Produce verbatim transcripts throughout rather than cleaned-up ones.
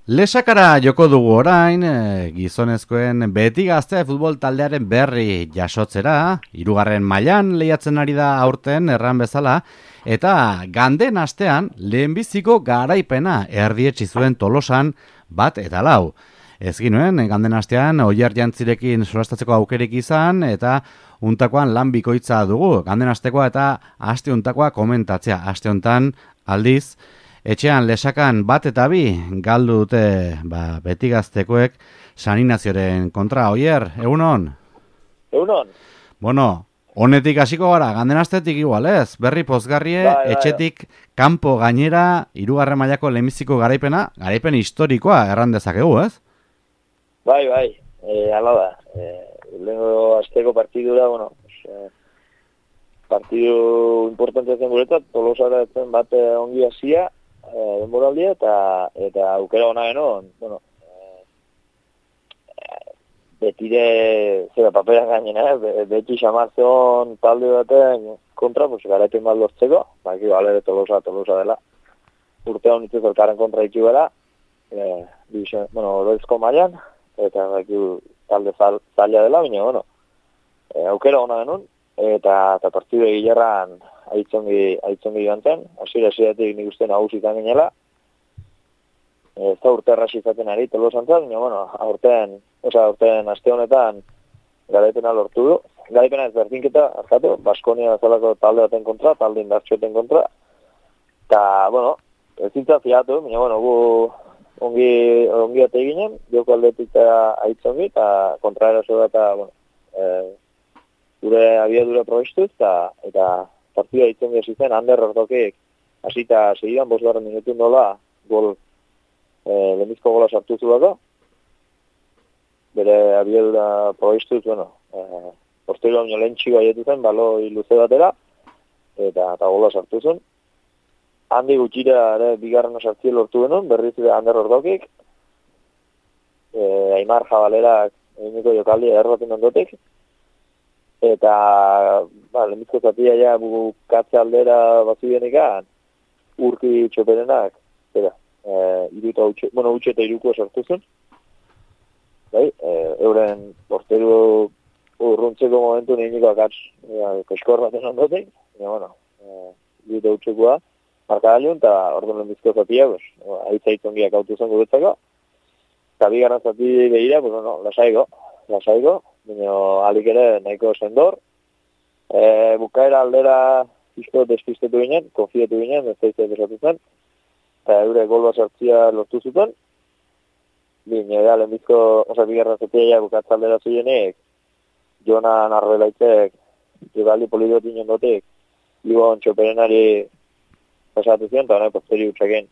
Lesakara joko dugu orain, e, gizonezkoen beti gazte futbol taldearen berri jasotzera, hirugarren mailan lehiatzen ari da aurten erran bezala, eta ganden astean lehenbiziko garaipena erdietsi zuen Tolosan bat eta lau. Ez ginuen, ganden astean Oier Jantzirekin solastatzeko aukerik izan, eta untakoan lan bikoitza dugu, ganden astekoa eta aste untakoa komentatzea, aste hontan aldiz, etxean Lesakan bat eta bi galdu dute ba, beti gaztekoek San Ignazioren kontra. Oier, egunon? Egunon. Bueno, honetik hasiko gara, ganden astetik igual ez? Berri pozgarrie, bai, bai, etxetik kanpo gainera, hirugarren mailako lehenbiziko garaipena, garaipen historikoa erran dezakegu, ez? Bai, bai, e, ala da. E, lehenko asteko partidura, bueno, e, partidu importante zen guretzat, Tolosara etzen bat ongi hasia, e, denboraldia, eta, eta aukera ona genuen, bueno, e, betire, zera paperan gainena, eh? beti xamartzen talde baten kontra, pues, garaipen bat lortzeko, baki balere Tolosa, Tolosa dela, urte honituz elkarren kontra ditu gara, e, división, bueno, oroizko mailan, eta baki talde zaila dela, baina, bueno, e, aukera ona genuen, eta, eta partidu egilerran aitzongi, aitzongi joan zen, hasiera hasieratik nik uste nagusitan ginela, ez da urte errazi izaten ari Tolosantzat, baina, bueno, aurten, oza, aurten aste honetan garaipena lortu du, garaipena ez berdinketa, arkatu, Baskonia bezalako talde baten kontra, talde indartsueten kontra, eta, bueno, ez zintza fiatu, baina, bueno, gu ongi, ongi ate ginen, joko aldetik aitzongi, eta kontraerazo da, eta, bueno, e, gure abiadura probestuz, eta, eta partida aitzongi hasi zen, Ander Ordokek hasita segidan, bosgarren minutu nola, gol, e, lehenbizko gola sartu zulako, bere abiadura probestuz, bueno, e, posterior baino lehen txigo aietu zen, baloi luze batera, eta, eta gola sartu zen. Handi gutxira ere bigarren sartzia lortu genuen, berriz ere Ander Ordokik, e, Aimar Jabalerak eginiko jokaldi erraten ondotek, eta ba, lehenbizko zatia ja bukatze aldera bazidenikan, urki txoperenak, eta e, iruta utxe, bueno, utxe eta iruko sartu zen, bai, e, euren porteru urruntzeko momentu neginiko akatz, ja, koskor baten ondotek, ja, bueno, e, iruta utxekoa, markagailu, eta orduan lehenbizko zatia, pues, aitzaitzongiak autu zen guretzako, eta bigarren zati behira, pues, bueno, lasaiko, lasaiko, baina alik ere nahiko sendor, e, bukaera aldera izko despistetu ginen, konfietu ginen, ez zaizte desatu zen, eta eure golba sartzia lortu zuten, baina da lehenbizko, oza, bigarren zatia bukatza aldera zuenek, Jonan Arbelaitzek, Ribaldi Polidotin ondotek, Ibon Txoperenari pasatu zion, eta honek posteri utxaken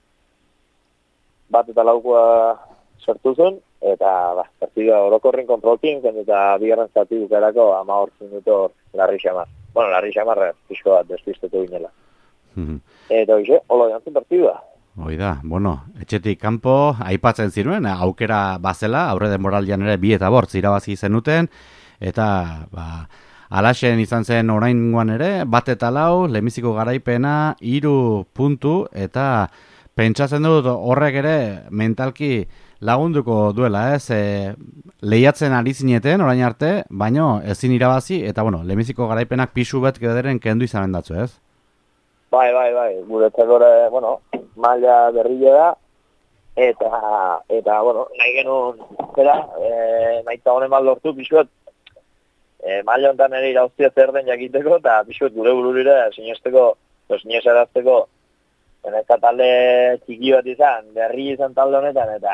bat eta laukoa sartu zen, eta ba, partida orokorren kontrolkin, eta bigarren zati bukarako ama hortzen dut hor Larri Xamar. Bueno, Larri Xamar pixko bat despistetu ginela. Mm-hmm. Eta hoxe, hola jantzen partidua. Oida, bueno, etxetik kanpo aipatzen zinuen, aukera bazela, aurre denboraldian ere bi eta bortz irabazi zenuten, eta ba, alaxen izan zen oraingoan ere, bat eta lau, lehenbiziko garaipena, hiru puntu, eta pentsatzen dut horrek ere mentalki lagunduko duela, ez? E, lehiatzen ari zineten orain arte, baino ezin irabazi, eta bueno, lehenbiziko garaipenak pisu bet gederen kendu izanen datzu, ez? Bai, bai, bai, guretzak gore, bueno, maila berrile da, eta, eta, bueno, nahi genuen, zera, e, nahi eta honen baldortu pisu bet, E, maila honetan ere irauztia zer den jakiteko, eta pixot gure bururira sinesteko, sinesarazteko, eta talde txiki bat izan, berri izan talde honetan, eta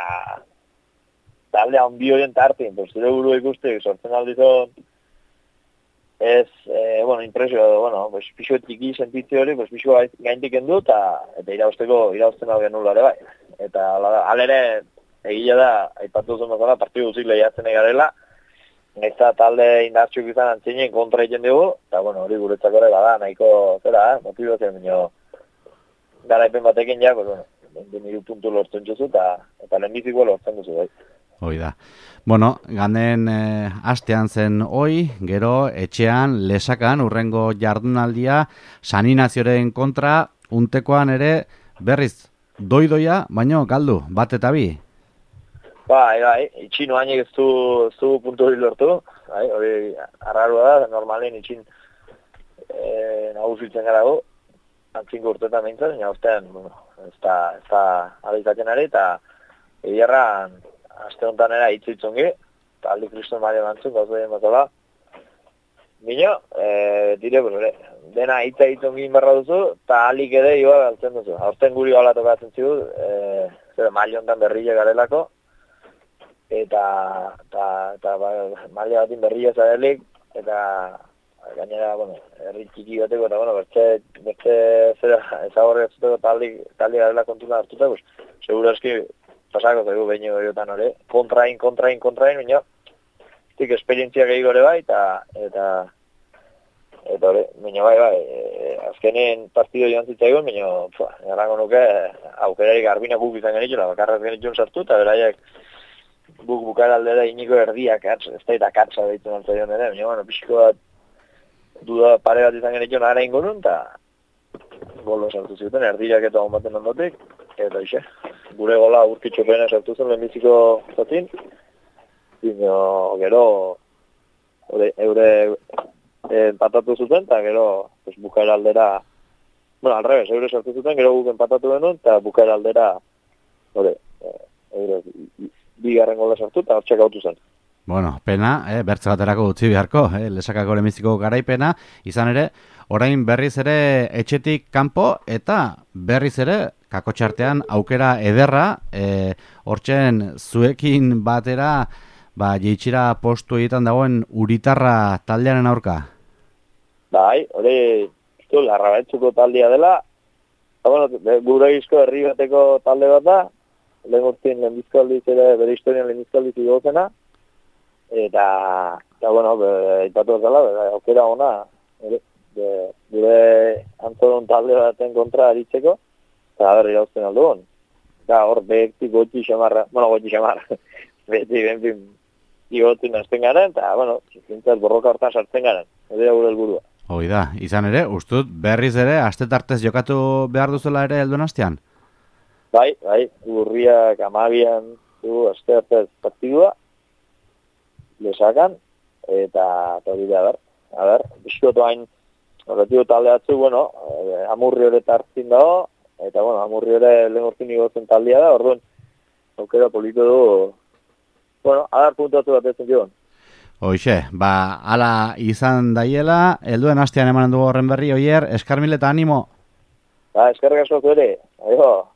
talde handi horien tartin, pues, zure buru ikustek, sortzen aldizo, ez, e, bueno, impresio, bueno, pues, pixot txiki sentitzi hori, pues, pixot gaintik endu, eta, eta irauzteko, irauzten hau genuen ere bai. Eta, alere, egila da, aipatu zen bezala, partidu guzik lehiatzen egarela, Eta talde indartxuk izan antzinen kontra egiten dugu, eta bueno, hori guretzako ere bada, nahiko, zera, eh? motibatzen, baina garaipen batekin ja, pues, bueno, den hiru puntu lortzen txuzu, eta, eta lehenbiziko lortzen duzu, bai. Hoi da. Bueno, ganden eh, astean zen hoi, gero etxean, Lesakan, urrengo jardunaldia, San Ignazioren kontra, untekoan ere, berriz, doidoia, baino galdu, bat eta bi. Bai, bai, itxin oainek ez du, ez du puntu hori lortu, bai, hori arrarua da, normalen itxin e, nagusitzen gara gu, antzinko urteetan behintzen, baina urtean, bueno, ez da, ez da abitatzen ari, eta egiarran, aste honetan era hitz hitzongi, eta aldi kriston maile bantzun, gauzu den batala. Bino, e, dire, pues, ere, dena hitza hitzongi inbarra duzu, eta alik ere joa galtzen duzu. Aurten guri hola tokatzen zidu, e, zer, maile honetan berrile garelako, eta, eta, eta ba, maile batin berrile zarelik, eta gainera, bueno, herri txiki bateko, eta, bueno, bertze, bertze zera ezagorri atzuteko taldi, taldi garela kontuna hartuta, pues, segura eski pasako zaigu behin horiotan hori, kontrain, kontrain, kontrain, baina, zik esperientzia gehi gore bai, eta, eta, eta hori, baina bai, bai, e, azkenen partido joan zitzaigun, baina, errango nuke, aukerarik garbina guk izan genitxula, bakarraz genitxun sartu, eta beraiek buk bukara aldera iniko erdiak, ez da eta katza behitzen altzaion ere, baina, bueno, pixko bat, duda pare bat izan genitxun ara ingo nun, eta golo sartu zuten, erdirak eta hon baten ondotik, eta ixe, gure gola urkitxo pena sartu zen lehenbiziko zatin, bino gero ore, eure empatatu zuten, eta gero pues, bukaera aldera, bueno, al revés, eure sartu zuten, gero guk empatatu genuen, eta bukaera aldera, ore, eure bigarren gola sartu, eta hortxak autu zen. Bueno, pena, eh, bertze baterako utzi beharko, eh, lesakako lehenbiziko garaipena, izan ere, orain berriz ere etxetik kanpo, eta berriz ere, kakotxartean aukera ederra, eh, hortzen zuekin batera, ba, jeitxira postu egiten dagoen Uritarra taldearen aurka. Bai, hori, zu, larrabaitzuko taldea dela, eta, bueno, gure izko herri bateko talde bat da, lehen urtien lehenbizko aldiz ere, bere historian lehenbizko aldiz igozena, eta, eta bueno, aipatu bezala, aukera ona, ere, de, gure antzodon talde baten kontra aritzeko, eta berri dauzten aldugun. Eta hor, behekti gotxi xamarra, bueno, gotxi xamarra, beti benpin igotzen azten garen, eta, bueno, zintzat borroka hortan sartzen garen, ere gure helburua. Hoi da, izan ere, ustut berriz ere, aste tartez jokatu behar duzula ere helduen astean? Bai, bai, urriak amabian, du, aste tartez partidua, lesakan, eta hori da, a ber, a ber, bizkotu hain, horretigo talde atzu, bueno, eh, amurri hori tartzin dago, eta, bueno, amurri hori lehen urtin igotzen taldea da, orduan, aukera polito du, bueno, adar puntatu bat ezen joan. Hoixe, ba, ala izan daiela, helduen astean emanen dugu horren berri, oier, eskarmil eta animo. Ba, eskarrik asko zuere, aio.